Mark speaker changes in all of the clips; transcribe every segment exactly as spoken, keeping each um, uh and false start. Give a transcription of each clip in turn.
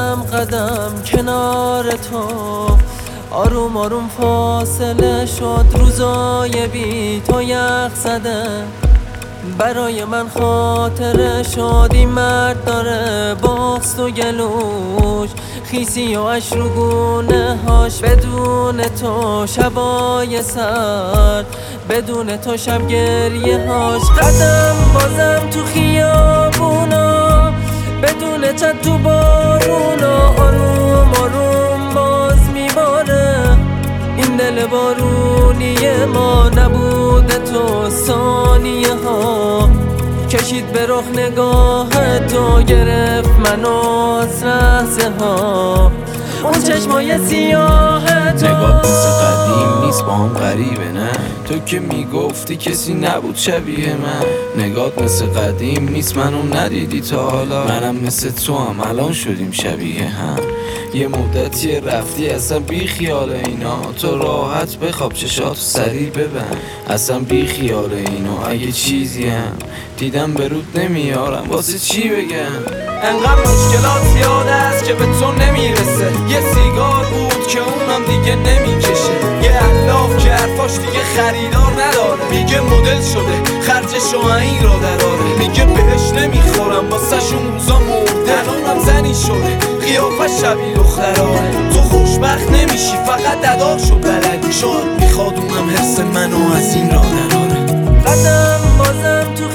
Speaker 1: قدم قدم کنار تو، آروم آروم فاصله شد، روزای بی تو یخ زده. برای من خاطره شد این مرد داره بغض و گلوش، خیسی و عشق رو گونه هاش. بدون تو شبای سر، بدون تو شب گریه هاش. قدم بازم تو خیابونا، بدون چند تو بارونا. آروم آروم باز میباره این دل بارونی ما. نبوده تو ثانیه ها، کشید به رخ نگاه تو، گرفت منو از لحظه ها اون چشمای سیاه تو.
Speaker 2: نگات مثل قدیم نیست با هم غریبه نه، تو که میگفتی کسی نبود شبیه من. نگات مثل قدیم نیست منو ندیدی تا حالا، منم مثل تو هم الان شدیم شبیه هم. یه مدتی رفتی اصلا بی خیال اینا، تو راحت بخواب چشاتو سریع ببند. اصلا بی خیال اینا، اگه چیزی هم دیدم به رود نمیارم واسه چی بگم. انقدر مشکلات یاد است که به تو نمیرسه، یه سیگار بود که اونم دیگه نمیکشه، یه علاف که حرفاش دیگه خریدار نداره، میگه مدل شده خرجشو این را دراره، میگه بهش نمیخورم واسه شون روزا مرده، الانم زنی شده قیافه شبیه دختراره. تو خوشبخت نمیشی فقط دداشو بلدی، شاید میخواد اونم حرس منو از این را دراره.
Speaker 1: قدم بازم تو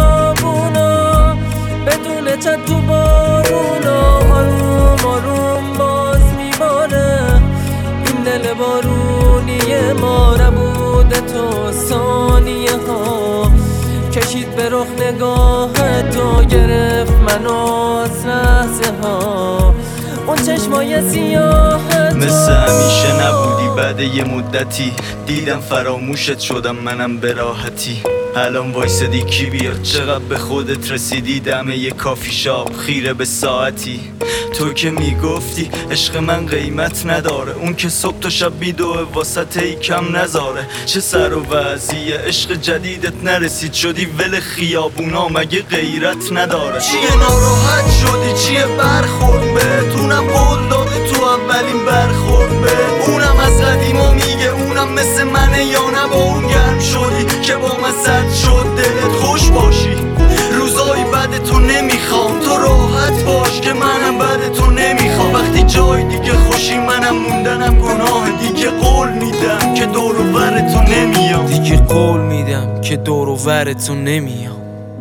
Speaker 1: خیابونا، بدون چند تو بارونا. آروم آروم باز میباره این دل بارونی ما. نبوده تو ثانیه ها، کشید به رخ نگاه تو، گرفت منو از لحظه ها اون چشمای سیاه تو.
Speaker 3: مثل همیشه نبودی بعد یه مدتی، دیدم فراموشت شدم منم به راحتی. الان وایسدی کی بیاد، چقدر به خودت رسیدی، دم یه کافی شاپ خیره به ساعتی. تو که میگفتی عشق من قیمت نداره، اون که صبح تا شب بیدوه واسط ای کم نذاره. چه سر و وضعیه عشق جدیدت نرسید، شدی ول خیابونا مگه غیرت نداره. چیه ناراحت شدی، چیه برخورد به اونم قول داده تو اولین برخورد به اونم از قدیما میگه اونم مثل منه یا نه، با اون گرم شدی که با من سرد شد دلت خوش باشی. روزای بعد تو نمیخوام، تو راحت باش که منم بعد تو نمیخوام. وقتی جای دیگه خوشی منم موندنم گناه، دیگه قول میدم که دور و ور تو نمیام،
Speaker 2: دیگه قول میدم که دور و ور تو نمیام.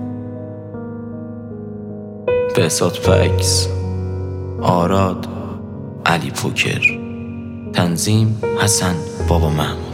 Speaker 2: بهزاد فکس، آراد، علی پوکر، تنظیم حسن بابا محمود.